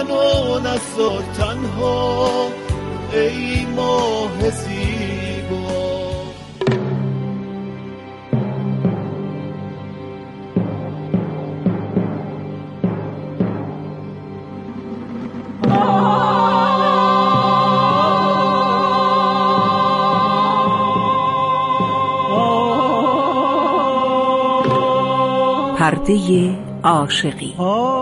منو نذار تنها ای ماه زیبا. پرده عاشقی.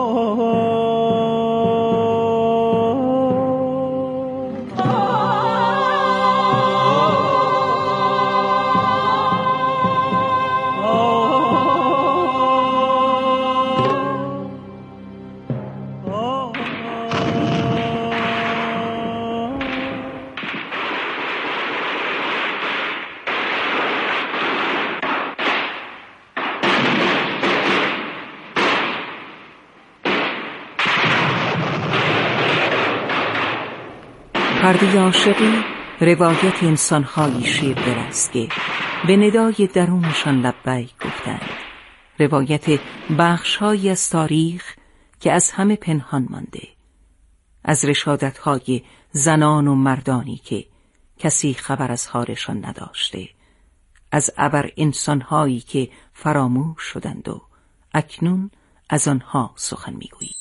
پرده عاشقی روایت انسان‌هایی شیوه است که به ندای درونشان لبیک گفتند. روایت بخش‌هایی از تاریخ که از همه پنهان مانده، از رشادت‌های زنان و مردانی که کسی خبر از حالشان نداشته، از ابر انسان‌هایی که فراموش شدند و اکنون از آنها سخن می‌گوییم.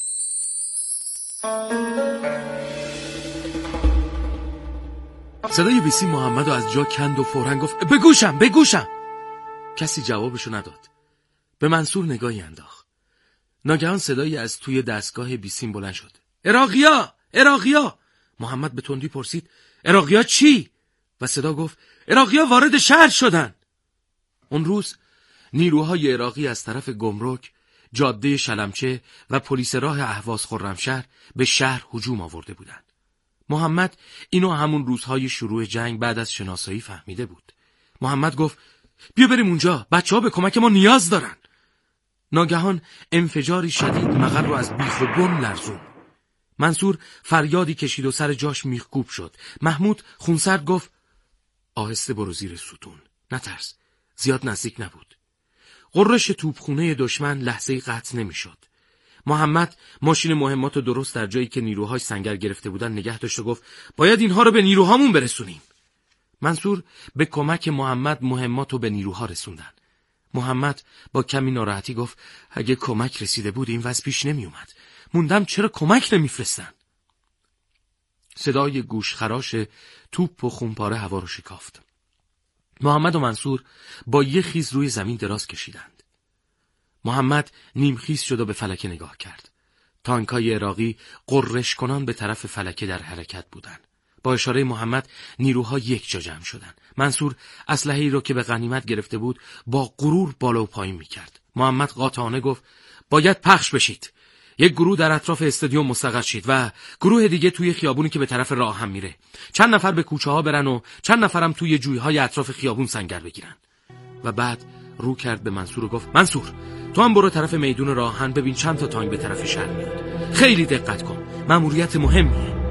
صدای بیسی محمدو از جا کند و فوراً گفت بگوشم. کسی جوابشو نداد. به منصور نگاهی انداخت. ناگهان صدایی از توی دستگاه بیسیم بلند شد. عراقیا! محمد به تندی پرسید عراقیا چی؟ و صدا گفت عراقیا وارد شهر شدن. اون روز نیروهای عراقی از طرف گمرک، جاده شلمچه و پلیس راه اهواز خرمشهر به شهر هجوم آورده بودند. محمد اینو همون روزهای شروع جنگ بعد از شناسایی فهمیده بود. محمد گفت بیا بریم اونجا، بچه‌ها به کمک ما نیاز دارن. ناگهان انفجاری شدید مقر رو از بیخ و بن لرزون. منصور فریادی کشید و سر جاش میخکوب شد. محمود خونسرد گفت آهسته برو زیر ستون، نترس، زیاد نزدیک نبود. غرش توپخونه دشمن لحظه‌ای قطع نمیشد. محمد ماشین مهماتو درست در جایی که نیروهاش سنگر گرفته بودن نگه داشت و گفت باید اینها رو به نیروهامون برسونیم. منصور به کمک محمد مهماتو به نیروها رسوندن. محمد با کمی ناراحتی گفت اگه کمک رسیده بود این وضع پیش نمی اومد. موندم چرا کمک نمیفرستن؟ صدای گوشخراش توپ و خونپاره هوا رو شکافت. محمد و منصور با یه خیز روی زمین دراز کشیدند. محمد نیمخیز شد و به فلکه نگاه کرد. تانکای عراقی قررش کنان به طرف فلکه در حرکت بودند. با اشاره محمد نیروها یک جا جمع شدند. منصور اسلحه‌ای رو که به غنیمت گرفته بود با غرور بالا و پایین می‌کرد. محمد قاطعانه گفت باید پخش بشید. یک گروه در اطراف استادیوم مستقر شید و گروه دیگه توی خیابونی که به طرف راه هم میره. چند نفر به کوچه ها برن و چند نفرم توی جویهای اطراف خیابون سنگر بگیرن. و بعد رو کرد به منصور و گفت منصور تو هم برو طرف میدون راهن ببین چند تا تانک به طرف شهر میاد. خیلی دقت کن، مأموریت مهمیه.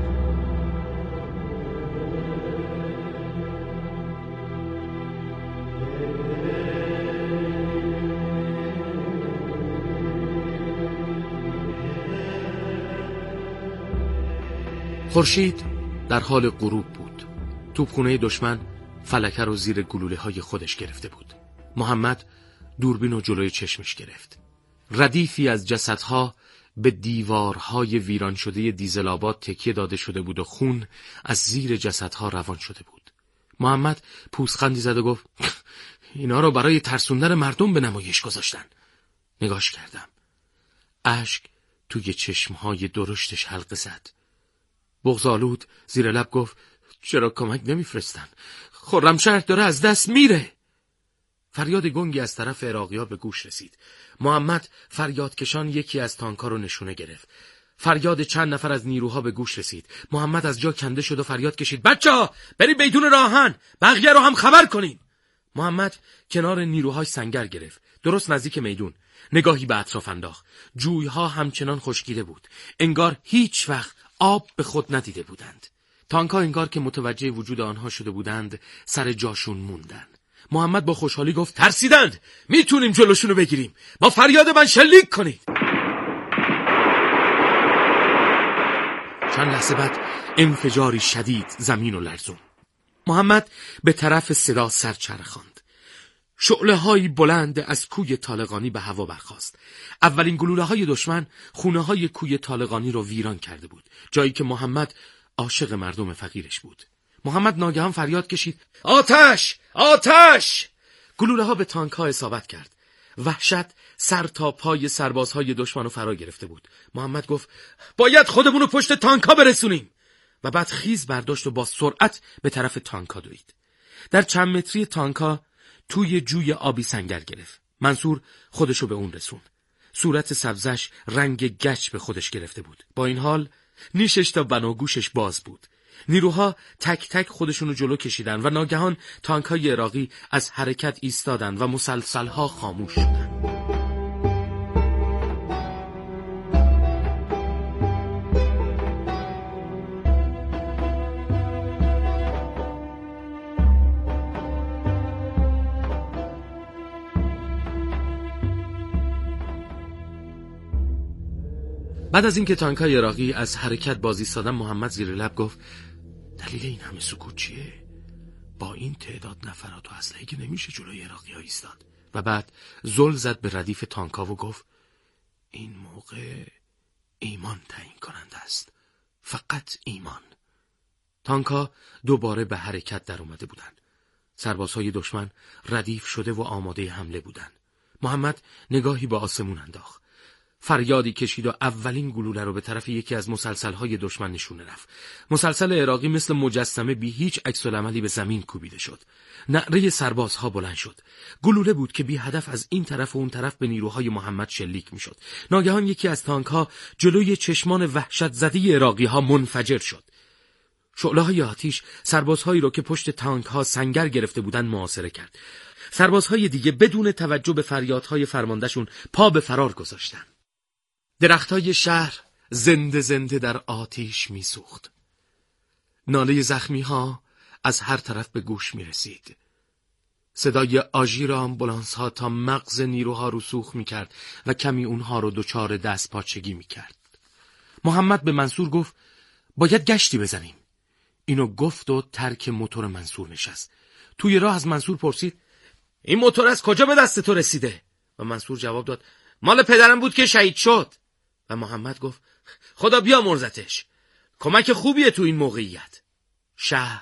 خورشید در حال غروب بود. توپخانه دشمن فلکه رو زیر گلوله‌های خودش گرفته بود. محمد دوربین رو جلوی چشمش گرفت. ردیفی از جسدها به دیوارهای ویران شده دیزل‌آباد تکیه داده شده بود و خون از زیر جسدها روان شده بود. محمد پوزخندی زد و گفت اینا رو برای ترسوندن مردم به نمایش گذاشتن. نگاش کردم. اشک توی چشمهای درشتش حلقه زد. بغض‌آلود زیر لب گفت چرا کمک نمیفرستن؟ خرمشهر داره از دست میره. فریاد گنگی از طرف عراقی‌ها به گوش رسید. محمد فریادکشان یکی از تانک‌ها رو نشونه گرفت. فریاد چند نفر از نیروها به گوش رسید. محمد از جا کنده شد و فریاد کشید بچه‌ها برید میدون راهن، بقیه رو هم خبر کنین. محمد کنار نیروهاش سنگر گرفت، درست نزدیک میدون. نگاهی به اطراف انداخت. جویها همچنان خشکیده بود، انگار هیچ وقت آب به خود ندیده بودند. تانک‌ها انگار که متوجه وجود آنها شده بودند سر جاشون موندن. محمد با خوشحالی گفت ترسیدند، میتونیم جلوشونو بگیریم، با فریاد من شلیک کنید. چند لحظه بعد انفجاری شدید زمین و لرزون. محمد به طرف صدا سر چرخاند. شعله‌هایی بلند از کوی طالقانی به هوا برخاست. اولین گلوله‌های دشمن خونه‌های کوی طالقانی رو ویران کرده بود، جایی که محمد عاشق مردم فقیرش بود. محمد ناگهان فریاد کشید: آتش! آتش! گلوله‌ها به تانک‌ها اصابت کرد. وحشت سر تا پای سربازهای دشمن رو فرا گرفته بود. محمد گفت: باید خودمون رو پشت تانک‌ها برسونیم. و بعد خیز برداشت و با سرعت به طرف تانک‌ها دوید. در چند متری تانک‌ها توی جوی آبی سنگر گرفت. منصور خودشو به اون رسوند. صورت سبزش رنگ گچ به خودش گرفته بود. با این حال نیشش تا بناگوشش باز بود. نیروها تک تک خودشونو جلو کشیدن و ناگهان تانک‌های عراقی از حرکت ایستادن و مسلسل‌ها خاموش شدن. بعد از اینکه تانک‌های عراقی از حرکت باز ایستادن، محمد زیر لب گفت: دلیل این همه سکوت چیه؟ با این تعداد نفرات و اسلحه که نمیشه جلوی عراقی‌ها ایستاد. و بعد زل زد به ردیف تانک‌ها و گفت: این موقع ایمان تعیین کننده است، فقط ایمان. تانک‌ها دوباره به حرکت در اومده بودند. سربازهای دشمن ردیف شده و آماده حمله بودند. محمد نگاهی به آسمون انداخت. فریادی کشید و اولین گلوله رو به طرف یکی از مسلسل‌های دشمن نشونه رفت. مسلسل عراقی مثل مجسمه بی هیچ عکس‌العملی به زمین کوبیده شد. نعره سربازها بلند شد. گلوله بود که بی هدف از این طرف و اون طرف به نیروهای محمد شلیک می‌شد. ناگهان یکی از تانک‌ها جلوی چشمان وحشت زده عراقی‌ها منفجر شد. شعله‌های آتش سربازهایی رو که پشت تانک‌ها سنگر گرفته بودند محاصره کرد. سربازهای دیگه بدون توجه به فریادهای فرماندهشون پا به فرار گذاشتن. درختای شهر زنده زنده در آتش میسوخت. ناله زخمی ها از هر طرف به گوش می رسید. صدای آژیر آمبولانس ها تا مغز نیروها رو سوخت می کرد و کمی اونها رو دچار دست پاچگی می کرد. محمد به منصور گفت: باید گشتی بزنیم. اینو گفت و ترک موتور منصور نشست. توی راه از منصور پرسید: این موتور از کجا به دست تو رسیده؟ و منصور جواب داد: مال پدرم بود که شهید شد. و محمد گفت: خدا بیامرزتش، کمک خوبیه تو این موقعیت. شهر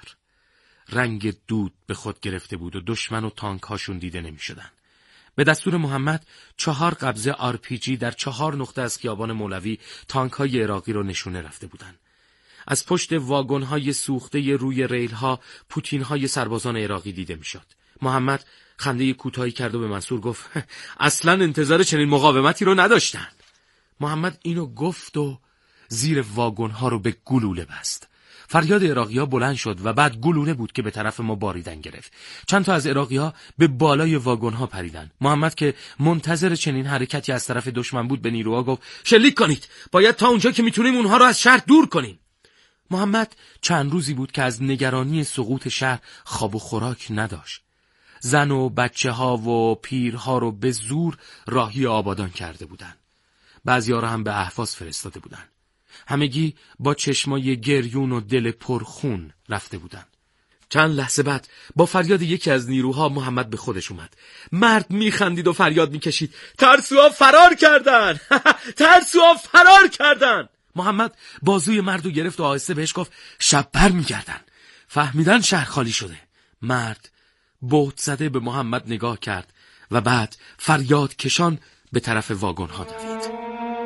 رنگ دود به خود گرفته بود و دشمن و تانک هاشون دیده نمی شدن. به دستور محمد 4 قبضه RPG در 4 نقطه از خیابان مولوی تانک های عراقی رو نشونه رفته بودن. از پشت واگن های سوخته روی ریل ها پوتین های سربازان عراقی دیده می شد. محمد خنده کوتاهی کرد و به منصور گفت: اصلا انتظار چنین مقاومتی رو نداشتن. محمد اینو گفت و زیر واگن ها رو به گلوله بست. فریاد عراقی ها بلند شد و بعد گلوله بود که به طرف ما باریدن گرفت. چند تا از عراقی ها به بالای واگن ها پریدن. محمد که منتظر چنین حرکتی از طرف دشمن بود به نیروها گفت: شلیک کنید، باید تا اونجا که میتونیم اونها رو از شهر دور کنیم. محمد چند روزی بود که از نگرانی سقوط شهر خواب و خوراک نداشت. زن و بچه ها و پیرها رو به زور راهی آبادان کرده بودن. بعضی‌ها رو هم به اهواز فرستاده بودن. همگی با چشمای گریون و دل پرخون رفته بودن. چند لحظه بعد با فریاد یکی از نیروها محمد به خودش اومد. مرد میخندید و فریاد میکشید: ترسوها فرار کردن! ترسوها فرار کردن! محمد بازوی مردو گرفت و آهسته بهش گفت: شب بر میگردن. فهمیدن شهر خالی شده. مرد بهت زده به محمد نگاه کرد و بعد فریاد کشان به طرف واگن ها دوید.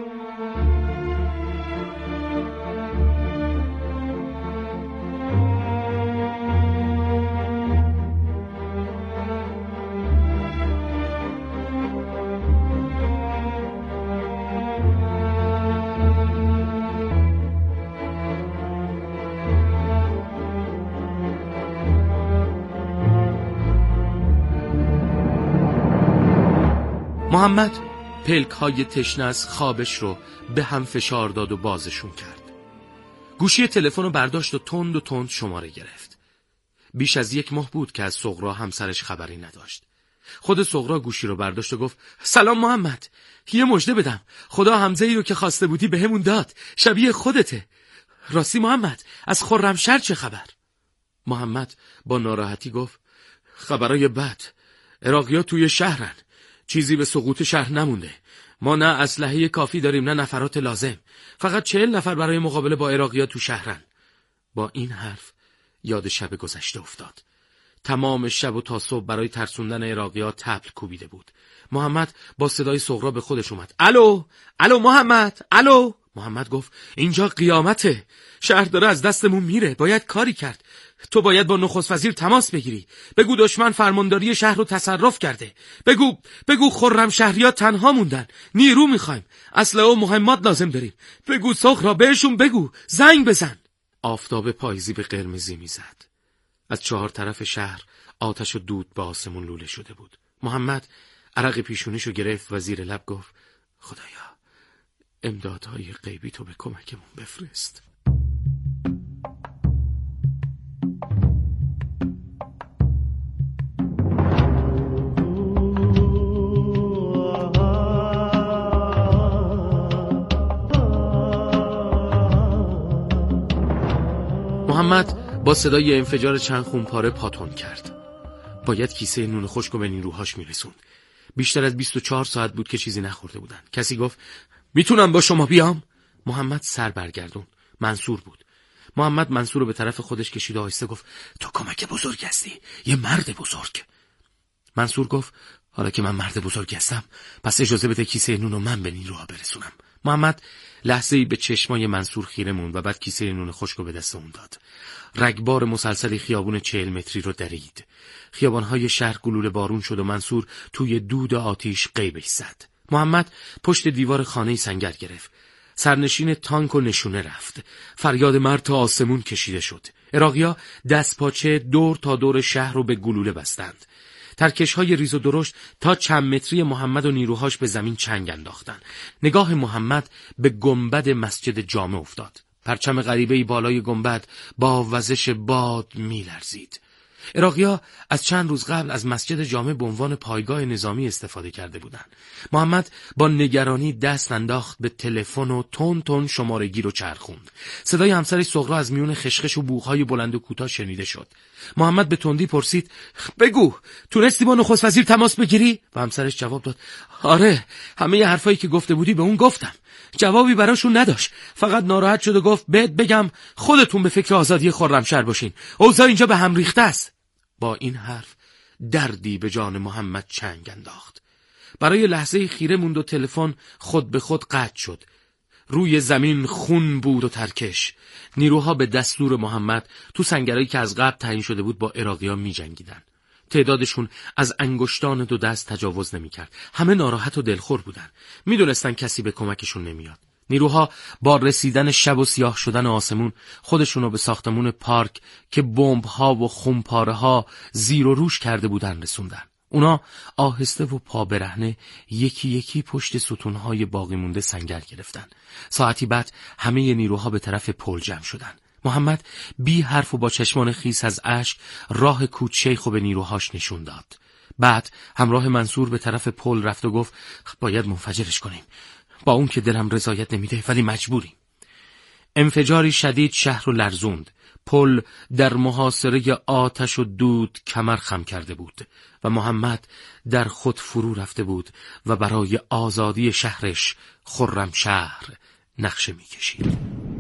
محمد پلک های تشنه از خوابش رو به هم فشار داد و بازشون کرد. گوشی تلفن رو برداشت و تند شماره گرفت. بیش از 1 ماه بود که از صغرا همسرش خبری نداشت. خود صغرا گوشی رو برداشت و گفت: سلام محمد، یه مژده بدم. خدا حمزه ای رو که خواسته بودی به همون داد. شبیه خودته. راستی محمد، از خرمشهر چه خبر؟ محمد با ناراحتی گفت خبرای بد. عراقی‌ها توی شهرن. چیزی به سقوط شهر نمونده. ما نه اسلحه کافی داریم نه نفرات لازم. فقط 40 نفر برای مقابله با عراقی‌ها تو شهرن. با این حرف یاد شب گذشته افتاد. تمام شب و تا صبح برای ترسوندن عراقی‌ها طبل کوبیده بود. محمد با صدای صغرا به خودش اومد. الو محمد، الو. محمد گفت اینجا قیامته. شهر داره از دستمون میره. باید کاری کرد. تو باید با نخست وزیر تماس بگیری. بگو دشمن فرمانداری شهر رو تصرف کرده. بگو خرمشهری‌ها تنها موندن. نیرو میخوایم. اسلحه و مهمات لازم داریم. بگو صغرا، بهشون بگو. زنگ بزن. آفتاب پاییزی به قرمزی میزد. از 4 طرف شهر آتش و دود به آسمون لوله شده بود. محمد عرق پیشونیشو گرفت و زیر لب گفت خدایا امدادهای غیبی تو به کمکمون بفرست. محمد با صدای انفجار چند خونپاره پاتون کرد. باید کیسه نون خشک به نیروهاش میرسوند. بیشتر از 24 ساعت بود که چیزی نخورده بودن. کسی گفت میتونم با شما بیام؟ محمد سر برگردون. منصور بود. محمد منصور رو به طرف خودش کشید و آهسته گفت تو کمک بزرگ هستی، یه مرد بزرگ. منصور گفت حالا که من مرد بزرگ هستم پس اجازه بده کیسه نون رو من به نیروها برسونم. محمد لحظه‌ای به چشمای منصور خیره موند و بعد کیسه نون خشک رو به دست اون داد. رگبار مسلسل خیابون 40 متری رو درید. خیابان‌های شهر گلوله بارون شد و منصور توی دود آتیش غیبش زد. محمد پشت دیوار خانه سنگر گرفت. سرنشین تانک و نشونه رفت. فریاد مرد تا آسمون کشیده شد. عراقی‌ها دست پاچه دور تا دور شهر رو به گلوله بستند. ترکش‌های ریز و درشت تا چند متری محمد و نیروهاش به زمین چنگ انداختند. نگاه محمد به گنبد مسجد جامع افتاد. پرچم غریبه‌ای بالای گنبد با وزش باد می‌لرزید. عراقی‌ها از چند روز قبل از مسجد جامع به عنوان پایگاه نظامی استفاده کرده بودند. محمد با نگرانی دست انداخت به تلفن و تون تون شماره‌گیر رو چرخوند. صدای همسرش صغرا از میون خشخش و بوق‌های بلند و کوتاه شنیده شد. محمد به تندی پرسید بگو تونستی با نخست وزیر تماس بگیری؟ و همسرش جواب داد آره، همه حرفایی که گفته بودی به اون گفتم. جوابی براشون نداشت. فقط ناراحت شد و گفت بهت بگم خودتون به فکر آزادی خرمشهر باشین. اوضاع اینجا به هم ریخته است. با این حرف دردی به جان محمد چنگ انداخت. برای لحظه خیره موند و تلفن خود به خود قطع شد. روی زمین خون بود و ترکش. نیروها به دستور محمد تو سنگرایی که از قبل تعیین شده بود با عراقی‌ها می‌جنگیدن. تعدادشون از انگشتان 2 دست تجاوز نمی‌کرد. همه ناراحت و دلخور بودن. می‌دونستن کسی به کمکشون نمیاد. نیروها با رسیدن شب و سیاه شدن آسمون خودشونو به ساختمون پارک که بمب‌ها و خونپاره‌ها زیر و روش کرده بودن رسوندن. اونا آهسته و پا برهنه یکی یکی پشت ستونهای باقی مونده سنگر گرفتن. ساعتی بعد همه نیروها به طرف پل جمع شدن. محمد بی حرف و با چشمان خیس از اشک راه کوچیخو به نیروهاش نشون داد. بعد همراه منصور به طرف پل رفت و گفت باید منفجرش کنیم. با اون که دلم رضایت نمیده ولی مجبوریم. انفجاری شدید شهر رو لرزوند. پل در محاصره آتش و دود کمر خم کرده بود و محمد در خود فرو رفته بود و برای آزادی شهرش خرمشهر نقشه می‌کشید.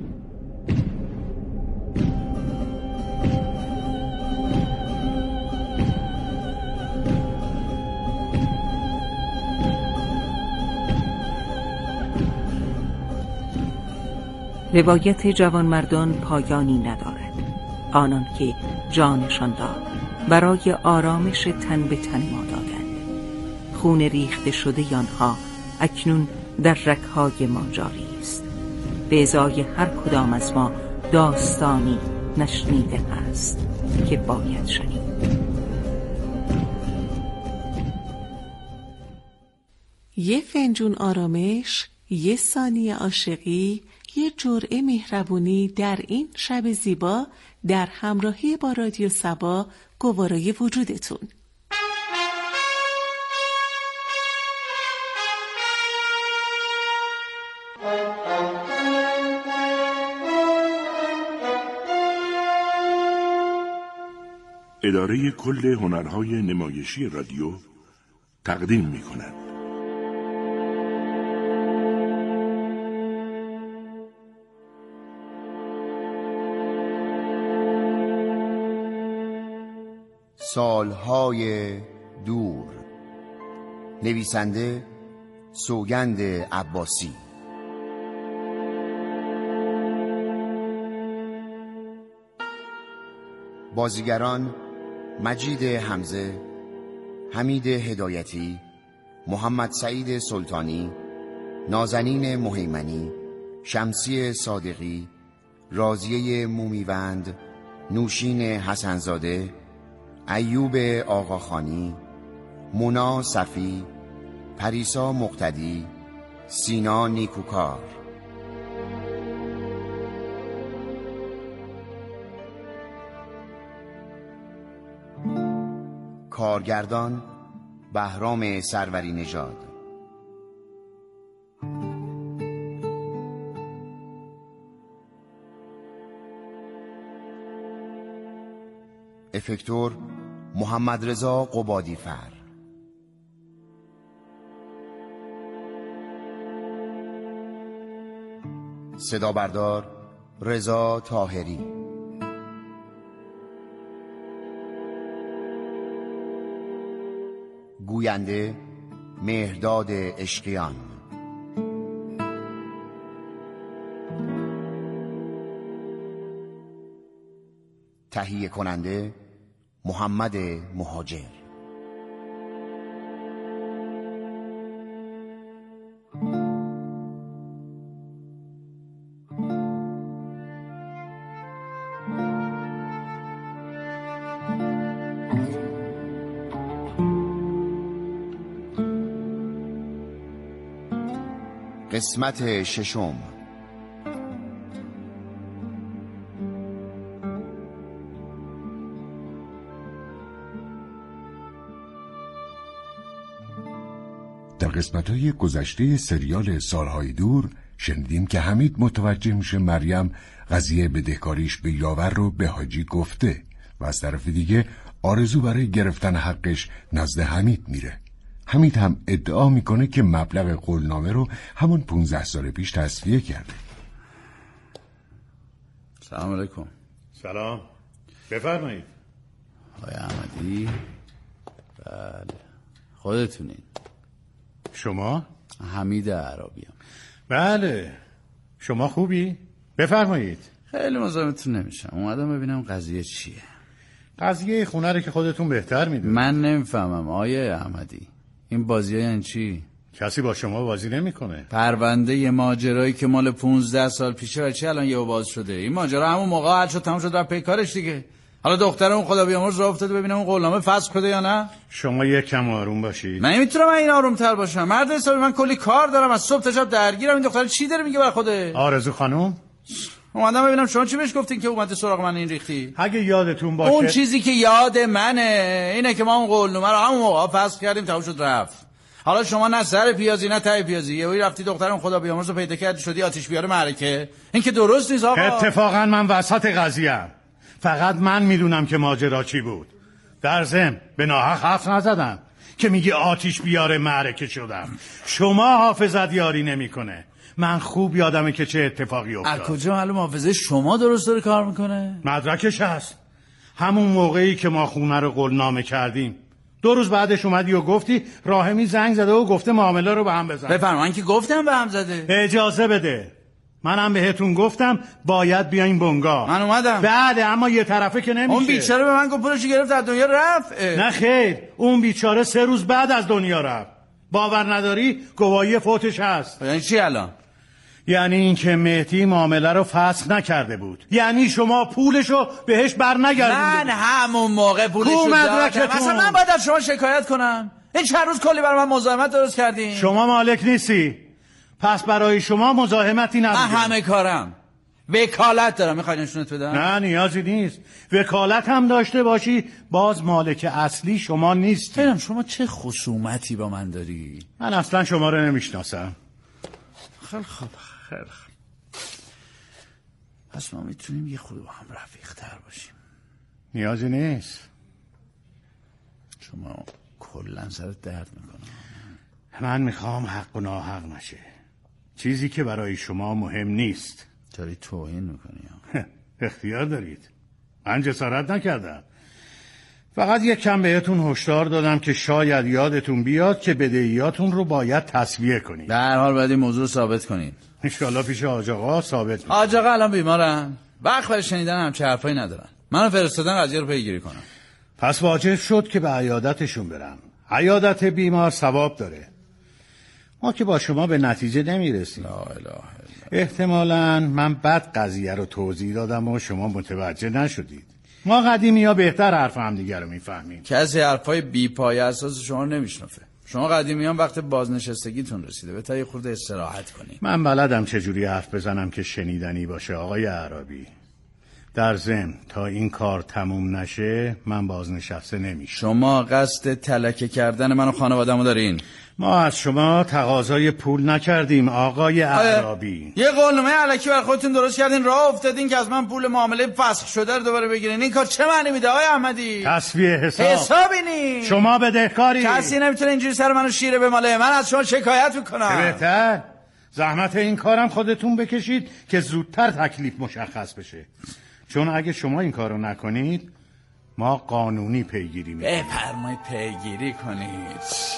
روایت جوانمردان پایانی ندارد. آنان که جانشان داد برای آرامش تن به تن ما دادند. خون ریخته شده آنها اکنون در رگ‌های ما جاری است. به ازای هر کدام از ما داستانی نشنیده است که باید شنید. یه فنجون آرامش، یه ثانیه عاشقی، یه جرعه مهربونی در این شب زیبا در همراهی با رادیو صبا گوارای وجودتون. اداره کل هنرهای نمایشی رادیو تقدیم می‌کند. سالهای دور. نویسنده سوگند عباسی. بازیگران مجید حمزه، حمید هدایتی، محمد سعید سلطانی، نازنین مهیمنی، شمسی صادقی، راضیه مومیوند، نوشین حسنزاده، ایوب آقاخانی، مونا صفی، پریسا مقتدی، سینا نیکوکار. کارگردان بهرام سروری نژاد. افکتور محمد رضا قبادی فر. صدا بردار رضا طاهری. گوینده مهرداد عشقیان. تهیه کننده محمد مهاجر. قسمت ششم. در قسمت‌های گذشته سریال سالهای دور شنیدیم که حمید متوجه میشه مریم قضیه بدهکاریش به یاور رو به حاجی گفته و از طرف دیگه آرزو برای گرفتن حقش نزد حمید میره. حمید هم ادعا میکنه که مبلغ قولنامه رو همون 15 سال پیش تصفیه کرده. سلام علیکم. سلام، بفرمایید. آقای احمدی؟ بله، خودتونین؟ شما؟ حمید عربیم. بله، شما خوبی؟ بفرمایید. خیلی مزاحمتون نمیشم، اومدم ببینم قضیه چیه. قضیه خونه رو که خودتون بهتر میدونید. من نمیفهمم آقای احمدی، این بازی ها یعنی چی؟ کسی با شما بازی نمیکنه. پرونده یه ماجرایی که مال 15 سال پیشه و چه الان یهو باز شده. این ماجرا همون موقع حل شد، تموم شد و پیکارش دیگه. حالا دختر اون خدا بیامرز راه افتاده ببینم اون قولنامه فسخ بده یا نه. شما یک کم آروم باشید. من نمیتونم این آرومتر باشم. مرد حسابی من کلی کار دارم، از صبح تا شب درگیرم. این دختر چی داره میگه برای خوده؟ آرزو خانم، اومدم ببینم شما چی بهش گفتین که اومده سراغ من این ریختی. اگه یادتون باشه اون چیزی که یاد منه اینه که ما اون قولنامه رو همون موقع فسخ کردیم، تموم شد رفت. حالا شما نه سر پیازی نه ته پیازی، یهویی رفتی دخترم خدا بیامرز رو پیدا کردی شدی آتش بیاره معرکه. این که درست نیست آقا. اتفاقا من وسط قضیه‌ام، فقط من میدونم که ماجرا چی بود. در ضمن به ناحق حرف نزدم که میگی آتش بیاره معرکه شدم. شما حافظت یاری نمیکنه. من خوب یادمه که چه اتفاقی افتاد. از کجا معلوم حافظه شما درست داره کار میکنه؟ مدرکش هست. همون موقعی که ما خونه رو قولنامه کردیم 2 روز بعدش اومدی و گفتی راهمی زنگ زده و گفته معامله رو به هم بزن. بفرمایید که گفتم به هم زده. اجازه بده. منم بهتون گفتم باید بیاین بنگاه. من اومدم. بله، اما یه طرفه که نمیشه. اون بیچاره به من گفت پولش گرفت از دنیا رفت. نه خیر، اون بیچاره 3 روز بعد از دنیا رفت. باور نداری گواهی فوتش هست. یعنی چی الان؟ یعنی این که مهدی معامله رو فسخ نکرده بود. یعنی شما پولشو بهش برنگردوندید. من همون موقع پولشو دادم. مثلا من باید از شما شکایت کنم؟ این چند روز کلی برای من مزاحمت درست کردین. شما مالک نیستی، پس برای شما مزاحمتی نداره. من همه کارم وکالت دارم. میخواید نشونت بدم؟ نه نیازی نیست. وکالت هم داشته باشی باز مالک اصلی شما نیستی. ببینم شما چه خصومتی با من داری؟ من اصلا شما رو نمیشناسم. خیلی خوب، خیلی خوب. پس ما میتونیم یه خود با هم رفیق تر باشیم. نیازی نیست. شما کلا سرت درد میکنه. من میخوام حق و ناحق نشه. چیزی که برای شما مهم نیست. داری توهین میکنی. اختیار دارید. من جسارت نکردم. فقط یک کم بهتون هشدار دادم که شاید یادتون بیاد که بدهیاتون رو باید تسویه کنید. به هر حال باید این موضوع ثابت کنید. انشالله پیش حاج آقا ثابت میشه. حاج آقا الان بیمارن. وقت برای شنیدن همچه حرفایی ندارن. منو فرستادن قضیه رو پیگیری کنم. پس واجب شد که به عیادتشون برم. عیادت بیمار ثواب داره. ما که با شما به نتیجه نمیرسیم. لا اله الا. احتمالاً من بد قضیه رو توضیح دادم و شما متوجه نشدید. ما قدیمی ها بهتر حرف هم دیگر رو میفهمیم. کسی حرفای بی پایه اساس شما رو نمیشنفه. شما قدیمیان وقت بازنشستگیتون رسیده، به تا یه خورده استراحت کنید. من بلدم چجوری حرف بزنم که شنیدنی باشه آقای عربی. در ضمن تا این کار تموم نشه من بازنشسته نمیشم. شما قصد تلکه کردن من و خانواده‌مو دارین؟ ما از شما تقاضای پول نکردیم آقای عربی. یه قولنامه الکی برای خودتون درست کردین، راه افتادین که از من پول معامله فسخ شده رو دوباره بگیرین. این کار چه معنی میده آقای احمدی؟ تسویه حساب. حسابی نی. شما بدهکاری. کسی نمیتونه اینجوری سر منو شیره بماله. من از شما شکایت میکنم. بهتر زحمت این کارم خودتون بکشید که زودتر تکلیف مشخص بشه. چون اگه شما این کارو نکنید ما قانونی پیگیری میکنیم. بفرمایید پیگیری کنید.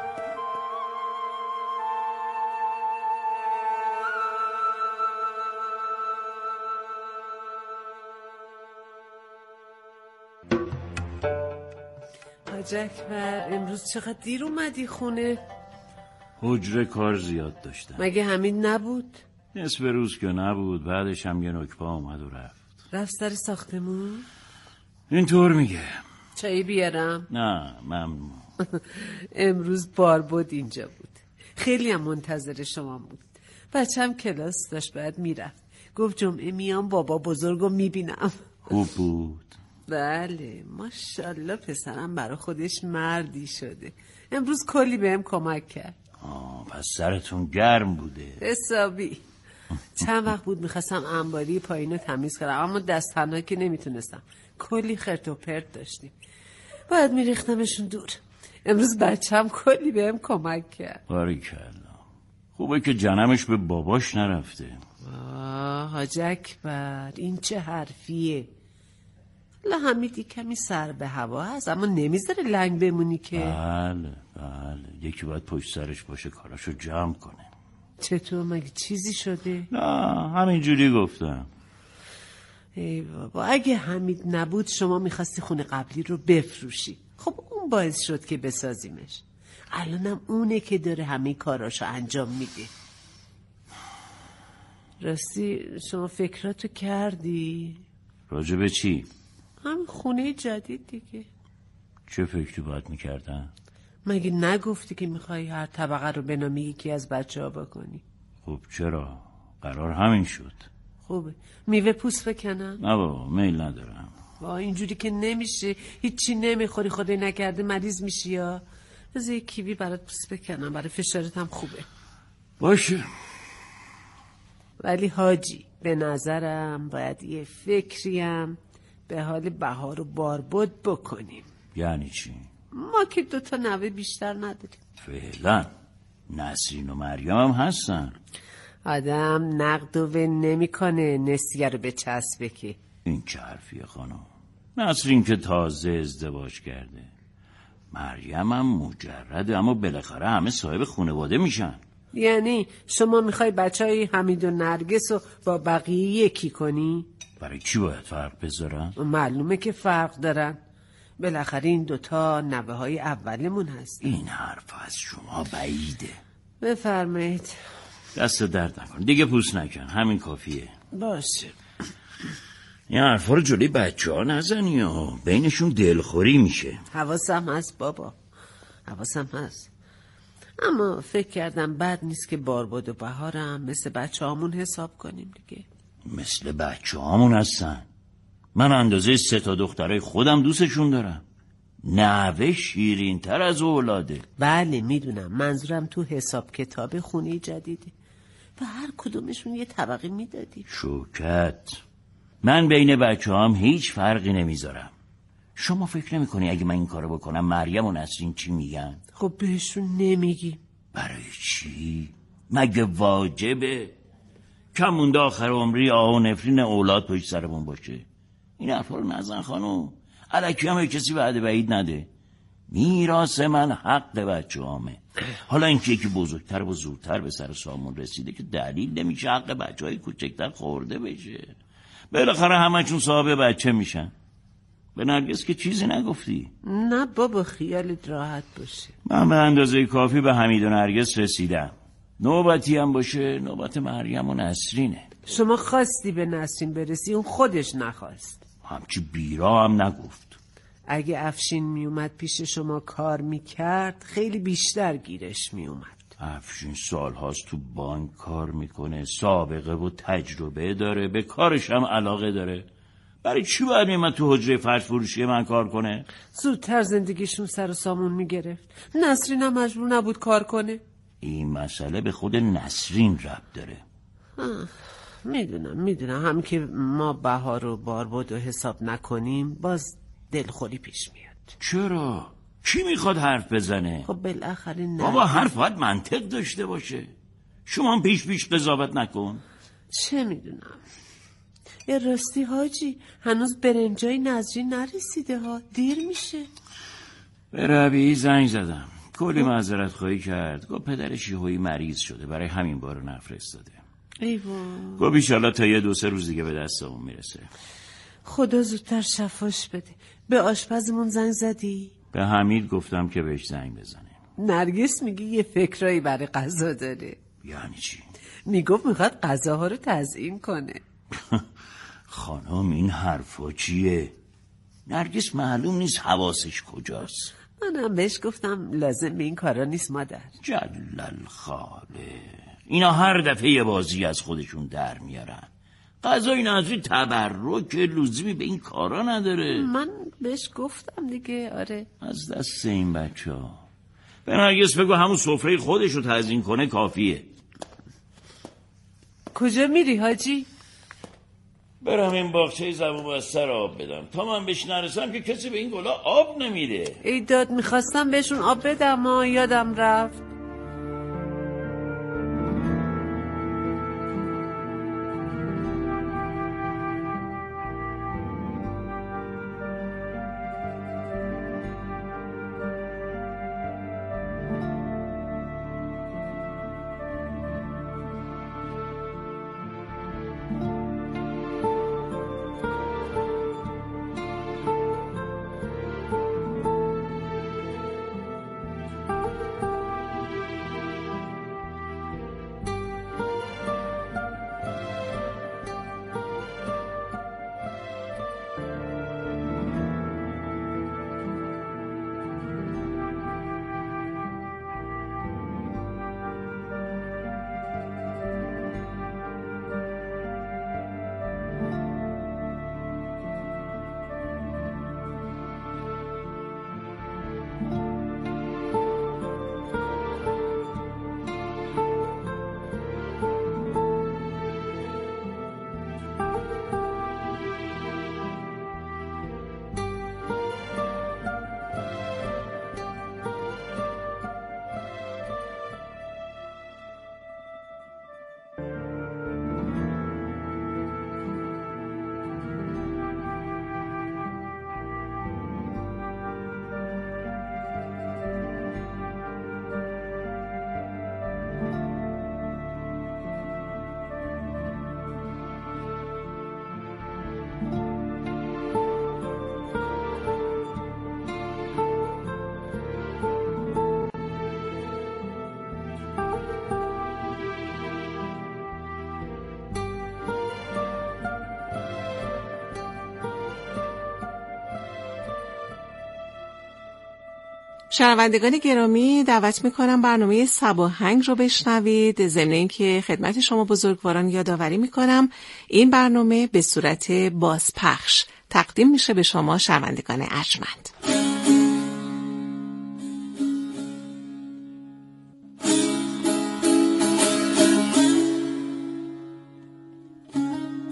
حاج اکبر امروز چقدر دیر اومدی خونه؟ حجره کار زیاد داشتم. مگه همین نبود؟ نصف روز که نبود، بعدش هم یه نکبه اومد و رفت سر ساختمون؟ اینطور میگه. چایی بیارم؟ نه ممنون. امروز باربد اینجا بود، خیلی هم منتظر شما بود. بچم کلاس داشت باید میرفت، گفت جمعه میام بابا بزرگو میبینم. خوب بود؟ بله ماشاءالله پسرم برای خودش مردی شده. امروز کلی بهم کمک کرد. پس سرتون گرم بوده. حسابی. چند وقت بود میخواستم انباری پایینو تمیز کنم اما دست تنها که نمیتونستم، کلی خرت و پرت داشتیم، باید میریختمشون دور. امروز بچم کلی بهم کمک کرد. باریکلا. خوبه که جنمش به باباش نرفته. حاج اکبر این چه حرفیه؟ حمیدی کمی سر به هوا هست اما نمیذاره لنگ بمونی که. بله یکی باید پشت سرش باشه کاراشو جمع کنه. چطور مگه چیزی شده؟ نه همینجوری گفتم. ای بابا اگه حمید نبود شما میخواستی خونه قبلی رو بفروشی، خب اون باعث شد که بسازیمش. الانم اونه که داره همه کاراشو انجام میده. راستی شما فکراتو کردی؟ راجع به چی؟ هم خونه جدید دیگه. چه فکری باید میکردن؟ مگه نگفتی که میخوای هر طبقه رو به نام یکی از بچه ها بکنی؟ خب چرا؟ قرار همین شد. خوبه میوه پوست بکنم؟ نه بابا میل ندارم. اینجوری که نمیشه، هیچی نمیخوری خدای نکرده مریض میشی. یا بذار یک کیوی برات پوست بکنم، برای فشارت هم خوبه. باشه. ولی حاجی به نظرم باید یه فکریم به حال بهار و باربد بکنیم. یعنی چی؟ ما که 2 نوه بیشتر نداریم فعلا. نسرین و مریم هم هستن. آدم نقد و ون نمیکنه نسیه رو به چسبه که. این چه حرفیه خانم؟ نسرین که تازه ازدواج کرده، مریم هم مجرده، اما بالاخره همه صاحب خانواده میشن. یعنی شما میخوای بچهای حمید و نرگس رو با بقیه یکی کنی؟ برای چی باید فرق بذارن؟ معلومه که فرق دارن، بالاخره این 2 نوه های اولمون هست. این حرف از شما بعیده. بفرمایید. دست درد نکن دیگه، پوست نکن، همین کافیه. باشه. این حرفا رو جلوی بچه ها نزنی ها، بینشون دلخوری میشه. حواسم هست بابا، حواسم هست، اما فکر کردم بد نیست که باربد و بهارم مثل بچه هامون حساب کنیم دیگه. مثل بچه هامون هستن؟ من اندازه 3 دخترای خودم دوستشون دارم. نوه شیرین تر از اولاده. بله میدونم، منظورم تو حساب کتاب خونه جدیده و هر کدومشون یه طبقه میدادی. شوکت، من بین بچه هم هیچ فرقی نمیذارم. شما فکر نمی کنی اگه من این کارو بکنم مریم و نسرین چی میگن؟ خب بهشون نمیگی. برای چی؟ مگه واجبه؟ کم مونده آخر عمری آه و نفرین اولاد پشت سرمون باشه. این حرفا رو نزن خانم. الکی هم کسی وعده بعید نده. میراث من حق بچه‌هامه. حالا اینکه یکی بزرگتر و زودتر به سر سامون رسیده که دلیل نمیشه حق بچه‌های کوچکتر خورده بشه. بالاخره همه‌شون صاحب بچه میشن. به نرگس که چیزی نگفتی؟ نه بابا خیالت راحت باشه. من به اندازه کافی به حمید و نرگس رسیدم. نوبتی هم باشه نوبت مریم و نسرینه. شما خواستی به نسرین برسی، اون خودش نخواست. همچی بیرا هم نگفت. اگه افشین میومد پیش شما کار میکرد خیلی بیشتر گیرش میومد. افشین سالهاست تو بانک کار میکنه، سابقه و تجربه داره، به کارش هم علاقه داره. برای چی باید میمد تو حجره فرش فروشی من کار کنه؟ زودتر زندگیشون سر و سامون میگرفت. نسرین هم مجبور نبود کار کنه. این مسئله به خود نسرین ربط داره. میدونم هم که ما بهار و باربد و حساب نکنیم باز دلخوری پیش میاد. چرا؟ کی میخواد حرف بزنه؟ خب بالاخره نه. بابا حرف باید منطق داشته باشه. شما هم پیش قضاوت نکن. چه میدونم. یه راستی حاجی هنوز برنجای نسرین نرسیده ها، دیر میشه. به ربیعی زنگ زدم، کلی معذرت خواهی کرد. گفت پدرش یهویی مریض شده، برای همین بارو نفرستاده. ایوان. گفت ایشالله تا 1-2 روز دیگه به دستمون میرسه. خدا زودتر شفاش بده. به آشپزمون زنگ زدی؟ به حمید گفتم که بهش زنگ بزنه. نرگس میگه یه فکرایی برای غذا داره. یعنی چی؟ میگفت میخواد غذاها رو تزیین کنه. خانم این حرفا چیه؟ نرگس معلوم نیست حواسش کجاست. منم بهش گفتم لازم به این کارا نیست مادر. جلل خاله، اینا هر دفعه یه بازی از خودشون در میارن. غذای نظری تبرک لزومی به این کارا نداره. من بهش گفتم دیگه. آره از دست این بچه ها. به نرگس بگو همون سفره خودش رو تزیین کنه کافیه. کجا میری حاجی؟ برم این باغچه زبون بستر آب بدم. تا من بهش نرسم که کسی به این گلا آب نمیده. ای داد میخواستم بهشون آب بدم یادم رفت. شنوندگان گرامی دعوت میکنم برنامه صباهنگ رو بشنوید. ضمن اینکه خدمت شما بزرگواران یادآوری میکنم این برنامه به صورت بازپخش تقدیم میشه به شما شنوندگان ارجمند.